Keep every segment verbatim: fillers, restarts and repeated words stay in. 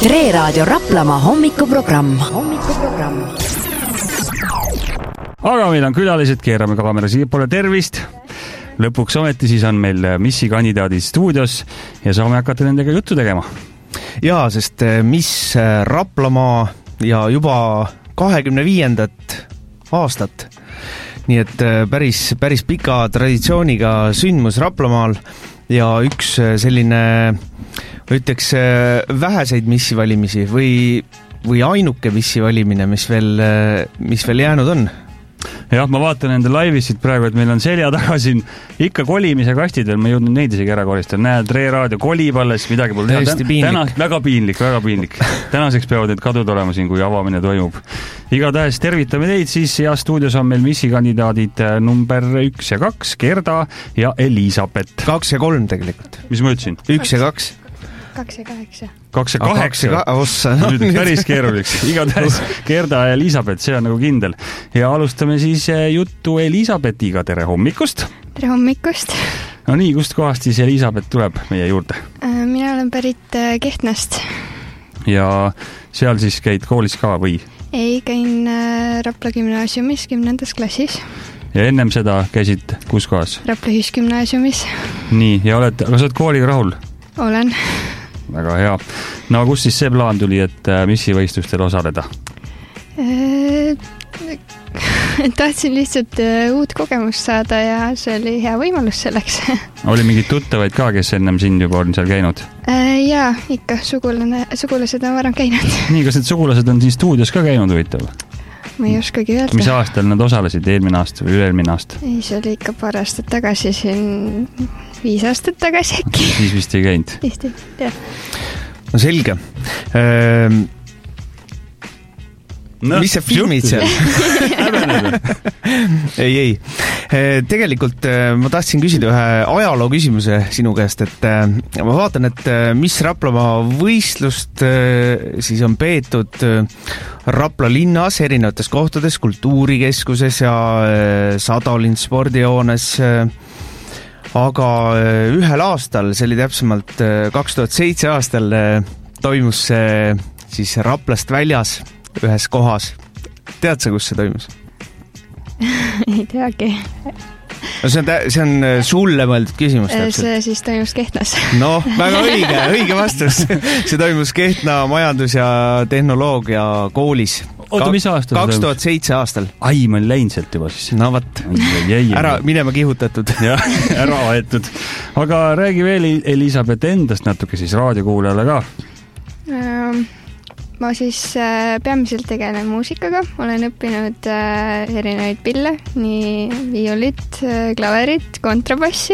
Tre Raadio Raplamaa hommikuprogramm. hommikuprogramm. Aga meil on külalised, keerame kaamera siiapoole, tervist. Lõpuks ometi siis on meil Missi kandidaadid stuudios ja saame hakata nendega juttu tegema. Jaa, sest Miss Raplamaa ja juba kahekümne viiendat aastat. Nii et päris, päris pika traditsiooniga sündmus Raplamaal ja üks selline, ütleks, väheseid missi valimisi või, või ainuke missi valimine, mis veel, mis veel jäänud on. Jah, ma vaatan enda laivisid praegu, et meil on selja taga siin ikka kolimise kastid veel, ma ei jõudnud neid isegi ära koristada. Näed, Tre Raadio kolib alles, midagi pole teha. Täna, väga piinlik, väga piinlik. Tänaseks peavad need kadud olema siin, kui avamine toimub. Igatahes tervitame teid siis ja stuudios on meil missi kandidaadid number üks ja kaks, Gerda ja Elisabeth. Kaks ja kolm tegelikult. Mis ma ütlesin? Üks ja kaks. Kaks ja kaheksa. Kaks ja kaheksa. Ka- ossa, no, nüüd päris keeruliks. Igatahes Gerda ja Elisabeth, see on nagu kindel. Ja alustame siis juttu Elisabethiga. Tere hommikust. Tere hommikust. No nii, kust kohast siis Elisabeth tuleb meie juurde? Mina olen pärit Kehtnast. Ja seal siis käid koolis ka või? Ei, käin Rapla gümnaasiumis kümnendas klassis. Ja ennem seda käisid kus kohas? Rapla Hüsgümnaasiumis. Nii, ja oled, aga sa oled kooliga rahul? Olen. Väga hea. No kus siis see plaan tuli, et missi võistlustel osaleda? Tahtsin lihtsalt uut kogemust saada ja see oli hea võimalus selleks. Oli mingid tuttavaid ka, kes ennem sind juba on seal käinud? Jaa, ikka. Sugulane, sugulased on varem käinud. Nii, kas need sugulased on siin stuudios ka käinud huvitav? Ma ei oskagi öelda. Mis aastal nad osalesid? Eelmine aasta või üle-eelmine aasta? Ei, see oli ikka paar aastat tagasi, siin viis aastat tagasi äkki. Siis vist ei käinud? Vist ei, jah. No selge. Ehm... No, mis sa filmid seal? ei, ei. Tegelikult ma tahtsin küsida ühe ajaloo küsimuse sinu käest, et ma vaatan, et mis Raplamaa võistlust siis on peetud Rapla linnas erinevates kohtades, kultuurikeskuses ja Sadolin spordijoones, aga ühel aastal, see oli täpsemalt kaks tuhat seitse aastal, toimus see siis Raplast väljas ühes kohas. Tead sa, kus see toimus? Ei teagi. No see on, see on sulle mõeldud küsimus täpselt. See siis toimus Kehtnas. No, väga õige, õige vastus. See toimus Kehtna majandus- ja tehnoloogia koolis. Oota, mis aastal? kaks tuhat seitse aastal. Ai, ma olen läinud sealt juba siis. No võt. Ära minema kihutatud. Jah, ära aetud. Aga räägi veel Elisabeth endast natuke siis raadiokuulajale ka. Um... Ma siis äh, peamiselt tegelen muusikaga, olen õppinud äh, erinevaid pille, nii viiolit, äh, klaverit, kontrabassi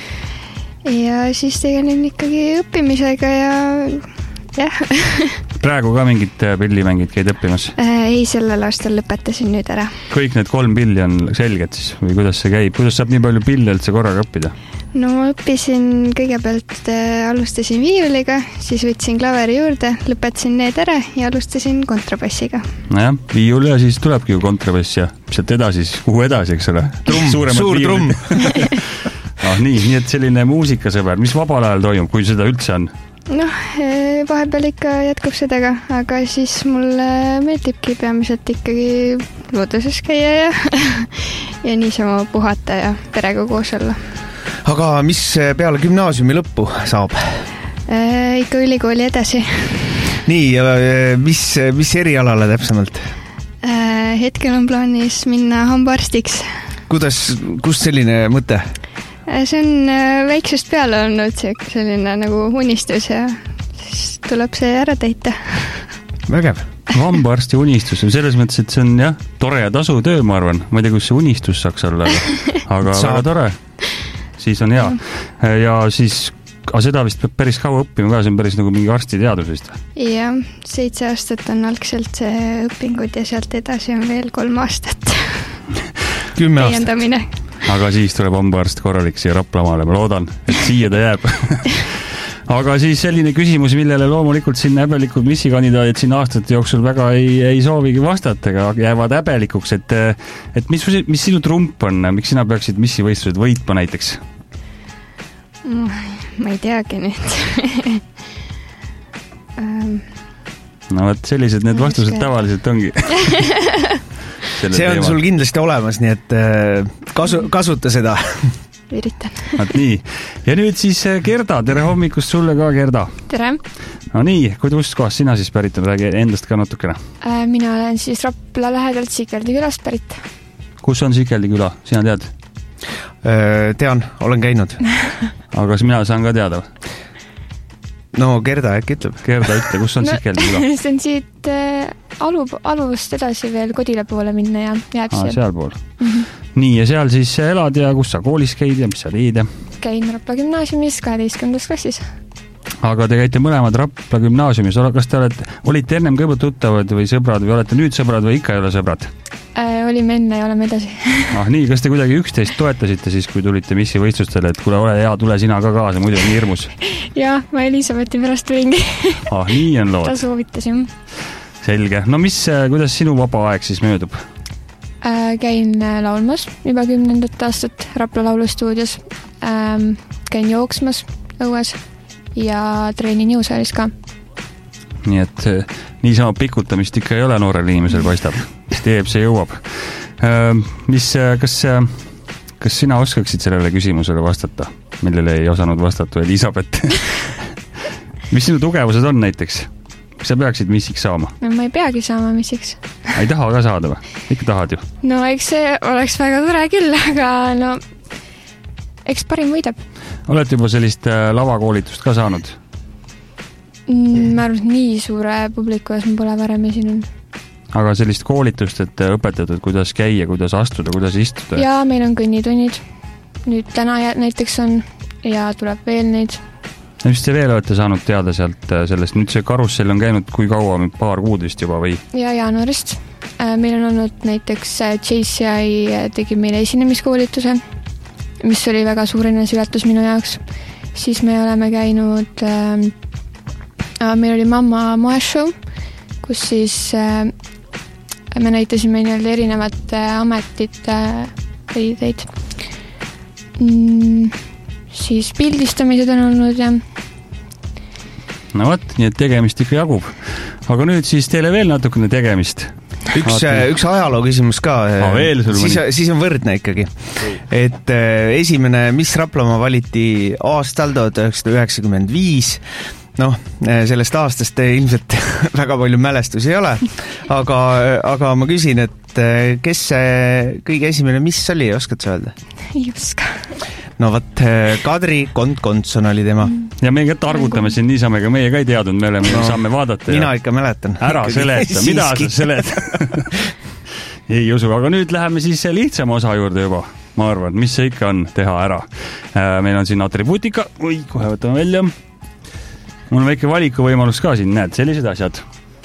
ja siis tegelen ikkagi õppimisega ja jah. Praegu ka mingit pillimängid käid õppimas? Äh, ei, sellel aastal lõpetasin nüüd ära. Kõik need kolm pilli on selged siis või kuidas see käib? Kuidas saab nii palju pille üldse korraga õppida? No ma õppisin kõigepealt, äh, alustasin viiuliga, siis võtsin klaveri juurde, lõpetasin need ära ja alustasin kontrabassiga. Nojah, viiul ja siis tulebki ju kontrabass ja sealt edasi, kuhu edasi, eks ole? Trumm, suur trumm. ah, nii, nii et selline muusikasõber, mis vabal ajal toimub, kui seda üldse on? Noh, vahepeal ikka jätkub sedega, aga siis mulle meeldibki peamiselt ikkagi looduses käia ja, ja niisama puhata ja perega koos olla. Aga mis peale gümnaasiumi lõppu saab? Äh, ikka ülikooli edasi. Nii, mis, mis erialale täpsemalt? Äh, hetkel on plaanis minna hambaarstiks. Kuidas, kust selline mõte? Äh, see on väiksest peale olnud selline nagu unistus ja siis tuleb see ära täita. Vägev. Hambaarsti unistus, selles mõttes, et see on jah, tore ja tasu töö, ma arvan. Ma ei tea, kus see unistus saaks olla, aga väga tore. Siis on hea. Ja siis, aga seda vist peab päris kaua õppima ka, see on päris nagu mingi arstiteadus vist. Ja, seitse aastat on algselt see õpingud ja sealt edasi on veel kolm aastat. Kümme aastat. Aga siis tuleb hambaarst korralik siia Raplamaale, ma loodan, et siia ta jääb. Aga siis selline küsimus, millele loomulikult siin häbelikud missikandidaadid siin aastate jooksul väga ei, ei soovigi vastata, aga jäävad häbelikuks, et, et mis, mis sinu trump on, miks sina peaksid missivõistlused võitma näiteks? Ma ei teagi nüüd. no võt, sellised need vastused tavaliselt ongi. See on teema. Sul kindlasti olemas, nii et kasu, kasuta seda. Üritan. Vaat nii. Ja nüüd siis Gerda, tere hommikust sulle ka, Gerda. Tere. No nii, kust kohast sina siis pärit on, räägi endast ka natukene. Mina olen siis Rapla lähedalt Sikeldi külast pärit. Kus on Sikeldi küla, sina tead? Tean, olen käinud. Aga kas mina saan ka teada? No Gerda äkki ütleb. Gerda ütle, kus on no, Sikeldi küla? See on siit äh, alu, alust edasi veel Kodila poole minna ja jääb Aa, seal. seal pool. Mm-hmm. Nii, ja seal siis elad ja kus sa koolis käid ja mis sa teed? Käin Rapla gümnaasiumis kaheteistkümnendas klassis. Aga te käite mõlemad Rapla gümnaasiumis. Kas te olete, olite ennem kõibu tuttavad või sõbrad või olete nüüd sõbrad või ikka ei ole sõbrad? Äh, olime enne ja oleme edasi. Ah, nii, kas te kuidagi üksteist toetasite siis, kui tulite missi võistlustele, et kuule, ole hea, tule sina ka kaasa, muidu on hirmus? Jah, ma Elisabethi pärast tulingi. Ah, nii on lood. Ta soovitasin. Selge. No mis, kuidas sinu vaba aeg siis möödub? Äh, käin laulmas juba kümnendat aastat Rapla laulustuudios. Ähm, käin jooksmas õues ja treenin jõusaalis ka. Nii et niisama pikutamist ikka ei ole noorel inimesel paistab. Mis teeb, see jõuab. Mis, kas, kas sina oskaksid sellele küsimusele vastata, millele ei osanud vastata Elisabeth? Mis sinu tugevused on näiteks? Kas sa peaksid missiks saama? No ma ei peagi saama missiks. Ei taha ka saada või? Ikka tahad ju? No eks see oleks väga tore küll, aga no eks parim võidab. Olete juba sellist lavakoolitust ka saanud? Ma arvan, nii suure publiku ees ma pole varem esinud. Aga sellist koolitust, et õpetatud, kuidas käia, kuidas astuda, kuidas istuda? Jaa, meil on kõnnitunnid. Nüüd täna näiteks on ja tuleb veel neid. Mis te veel olete saanud teada sealt sellest? Nüüd see karussell on käinud kui kaua, paar kuud vist juba või? Ja jaanuarist. Meil on olnud näiteks J C I tegi meile esinemiskoolituse, mis oli väga suur enesületus minu jaoks. Siis me oleme käinud... Meil oli mamma moeshow, kus siis äh, me näitasime nii-öelda erinevate ametite riideid. Mm, siis pildistamised on olnud ja... No võt, nii et tegemist ikka jagub. Aga nüüd siis teile veel natukene tegemist. Üks, üks ajaloo küsimus ka. Ah, veel sul siis, siis on võrdne ikkagi. Et äh, esimene Miss Raplamaa valiti aastal tuhat üheksasada üheksakümmend viis. Noh, sellest aastast ilmselt väga palju mälestusi ei ole, aga, aga ma küsin, et kes see kõige esimene Miss oli, oskad sa öelda? Ei oska. No võt, Kadri Kont-Kontson oli tema. Ja me ka targutame siin niisama, ega meie ka ei teadnud, me oleme, no, saame vaadata. Mina ja... ikka mäletan. Ära seleta, mida sa seleta? Ei usu, aga nüüd läheme siis lihtsama osa juurde juba. Ma arvan, mis see ikka on teha ära. Meil on siin atribuutika, oi, kohe võtame välja. Mul on väike valikuvõimalus ka siin, näed, sellised asjad.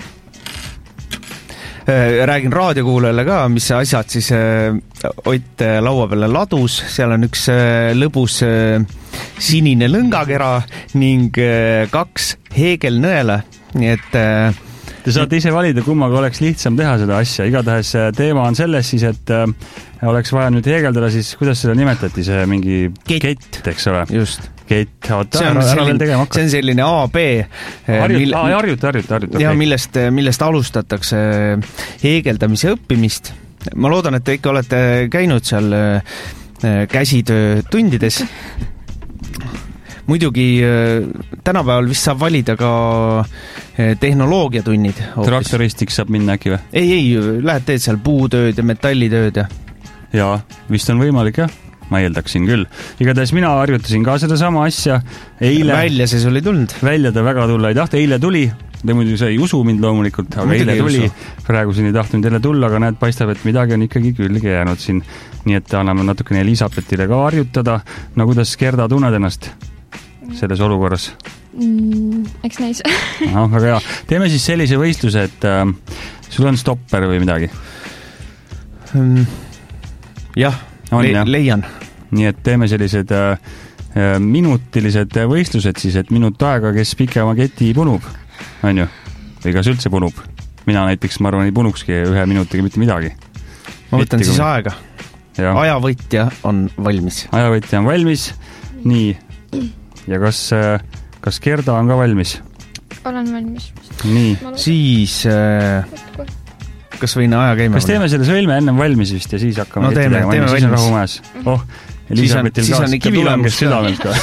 Räägin raadiokuulajale ka, mis asjad siis Ott laua peale ladus. Seal on üks lõbus sinine lõngakera ning kaks heegelnõela. Nii et... Te saate ise valida, kummaga oleks lihtsam teha seda asja. Igatahes teema on selles siis, et oleks vaja nüüd heegeldada, siis kuidas seda nimetati, see mingi kett, eks ole? Just. Kett, oota, see on, ära, selline, ära see on selline A B. Harjuta, mille, harjuta, harjuta, harjuta. Ja okay. millest, millest alustatakse heegeldamise õppimist. Ma loodan, et te ikka olete käinud seal käsitöö tundides. Muidugi tänapäeval vist saab valida ka tehnoloogiatunnid. Traktoristiks saab minna äkki või? Ei, ei, lähed teed seal puutööd ja metallitööd. Ja, ja vist on võimalik, jah. Ma eeldaksin küll. Igatahes mina harjutasin ka seda sama asja. Eile... Välja see sul ei tulnud? Välja ta väga tulla ei tahta. Eile tuli. Te muidu see ei usu mind loomulikult, aga muidugi eile tuli. Praegu siin ei tahtnud jälle tulla, aga näed, paistab, et midagi on ikkagi külge jäänud siin. Nii et anname natukene Elisabethile ka harjutada. No kuidas Gerda tunned ennast selles olukorras? Mm, eks näis. No, väga hea. Teeme siis sellise võistluse, et äh, sul on stopper või midagi? Mm, jah. On, Le- leian. Nii et teeme sellised äh, minutilised võistlused siis, et minut aega, kes pikema keti punub, on ju? Või kas üldse punub? Mina näiteks, ma arvan, ei punukski ühe minutiga mitte midagi. Ma võtan Keti, siis kui... aega. Ja. Ajavõtja on valmis. Ajavõtja on valmis. Nii. Ja kas, kas Gerda on ka valmis? olen valmis. Nii. Siis äh, kas võin aja käima? Kas teeme selle sõlme ennem valmis vist ja siis hakkame no teeme, teeme siis on rahu majas. Oh, Elisabetil ka kivilanges südamelt ka.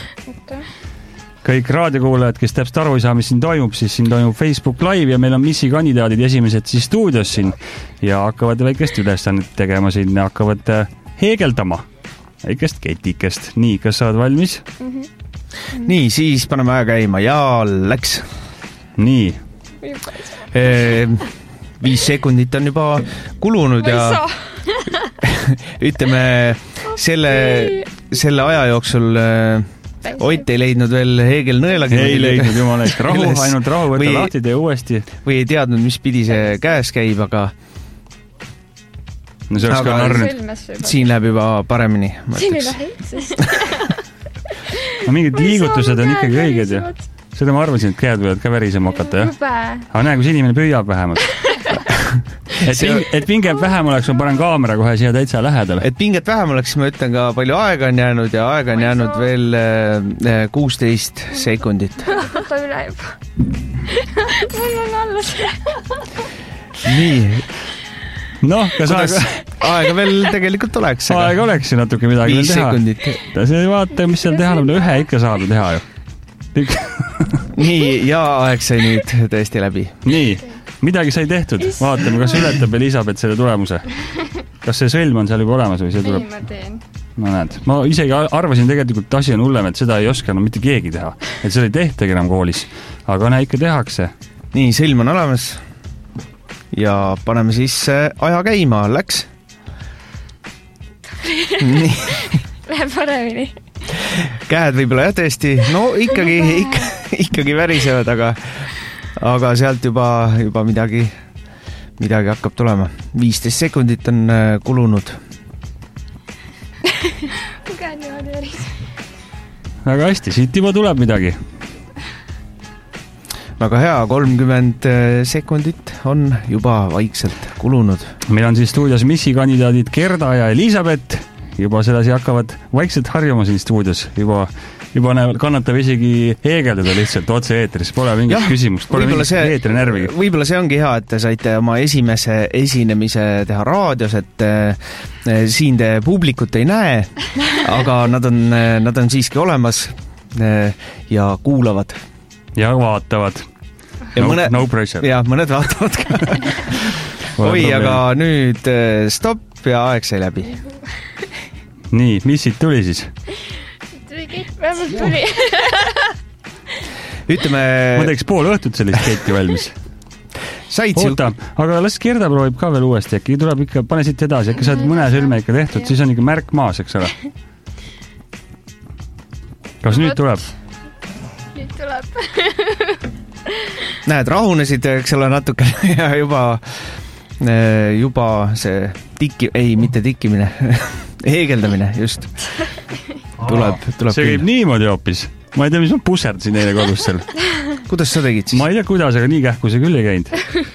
Kõik raadiokuulajad, kes täpselt aru ei saa, mis siin toimub, siis siin toimub Facebook Live ja meil on missi kandidaadid esimesed siis stuudios siin ja hakkavad väikest ülesannet tegema siin ja hakkavad heegeldama väikest ketikest. Nii, kas sa oled valmis? Mm-hmm. Nii, siis paneme aja käima ja läks. Nii. E, viis sekundit on juba kulunud ja ütleme selle, selle aja jooksul Ott ei leidnud veel heegelnõelagi. Ei leidnud, jumal eest. Rahu, ainult rahu, võtta lahti, tee uuesti. Või ei teadnud, mis pidi see käes käib, aga no see oleks ka narnud. Siin läheb juba paremini. Siin ei lähe üldse. No mingid liigutused on ikkagi õiged ja seda ma arvasin, et käed võivad ka värisema hakata, jah? Aga näe, kus inimene püüab vähemalt. Et, ping, et pinget vähem oleks, ma panen kaamera kohe siia täitsa lähedale. Et pinget vähem oleks, ma ütlen ka palju aega on jäänud ja aega on jäänud veel kuusteist sekundit. Ta üle juba. Mul on alla see. Nii. Noh, kas aega... aega veel tegelikult oleks. Aga... Aega oleks ju natuke midagi veel teha. Viis sekundit. Ta see vaata, mis seal teha, ühe ikka saada teha ju. Nii, ja aeg sai nüüd tõesti läbi. Nii. Midagi sai tehtud. Vaatame, kas ületab Elisabeth selle tulemuse. Kas see sõlm on seal juba olemas või see tuleb? Ei, ma teen. No näed. Ma isegi arvasin tegelikult, et asi on hullem, et seda ei oska no mitte keegi teha. Et seda ei tehtagi enam koolis. Aga näe, ikka tehakse. Nii, sõlm on olemas. Ja paneme siis aja käima. Läks. Nii. Läheb paremini. Käed võib-olla jah tõesti. No ikkagi, ikka, ikkagi värisevad, aga... aga sealt juba, juba midagi, midagi hakkab tulema. viisteist sekundit on kulunud. Väga hästi, siit juba tuleb midagi. Väga hea, kolmkümmend sekundit on juba vaikselt kulunud. Meil on siis stuudios missi kandidaadid Gerda ja Elisabeth. Juba sedasi hakkavad vaikselt harjuma siin stuudios. Juba... juba kannatab isegi heegeldada lihtsalt otse eetris, pole mingit ja, küsimust, pole mingit see, eetrinärvigi. Võib-olla see ongi hea, et te saite oma esimese esinemise teha raadios, et äh, siin te publikut ei näe, aga nad on, nad on siiski olemas äh, ja kuulavad. Ja vaatavad. Ja no, mõne, no pressure. Ja, mõned vaatavad ka. Oi, aga nüüd äh, stopp ja aeg sai läbi. Nii, mis siit tuli siis? Vähemalt tuli. Ütleme... Ma teeks pool õhtut sellist keiti valmis. Oota, aga las Gerda proovib ka veel uuesti. Äkki tuleb ikka, pane siit edasi. Äkki sa oled mõne sõlme ikka tehtud, siis on ikka märk maas, eks ole. Kas nüüd tuleb? Nüüd tuleb. Näed, rahunesid, eks ole, natuke ja juba, juba see tikki... Ei, mitte tikkimine. Heegeldamine, just. Tuleb, tuleb see käib niimoodi hoopis. Ma ei tea, mis ma pusserdasin eile kodus seal. Kuidas sa tegid siis? Ma ei tea, kuidas, aga nii kähku see küll ei käinud.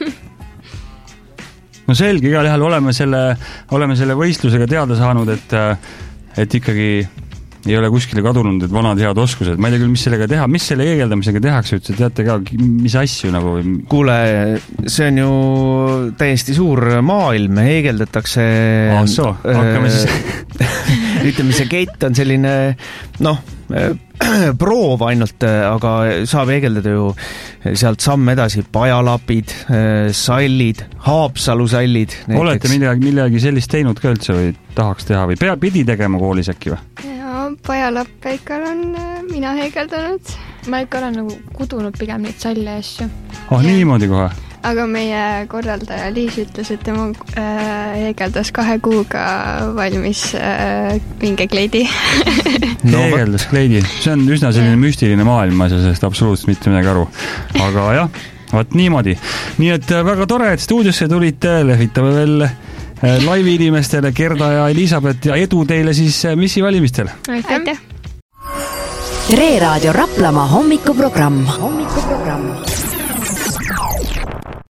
No selge, igal juhul oleme selle, oleme selle võistlusega teada saanud, et, et ikkagi ei ole kuskile kadunud, et vanad head oskused. Ma ei tea küll, mis sellega teha. Mis selle heegeldamisega tehakse? Üldse, teate ka, mis asju nagu... Kuule, see on ju täiesti suur maailm. Heegeldatakse... Ah, so, hakkame siis... Ütleme, see kett on selline, noh, proov ainult, aga saab heegeldada ju sealt samm edasi. Pajalapid, sallid, Haapsalu sallid. Näiteks. Olete midagi, millegi sellist teinud ka üldse või tahaks teha või pea pidi tegema koolis äkki või? Jaa, pajalappe ikka olen mina heegeldanud. Ma ikka olen nagu kudunud pigem neid salle asju. Oh, ja. Niimoodi kohe? Aga meie korraldaja Liis ütles, et tema äh, heegeldas kahe kuuga valmis äh, minge kleidi. No, heegeldas kleidi. See on üsna selline müstiline maailm, ma ei saa sellest absoluutselt mitte midagi aru. Aga jah, vaat niimoodi. Nii et väga tore, et stuudiosse tulite, lehvitame veel äh, live inimestele Gerda ja Elisabeth ja edu teile siis äh, missi valimistel. Aitäh! Tre Raadio Raplamaa hommikuprogramm. hommikuprogramm.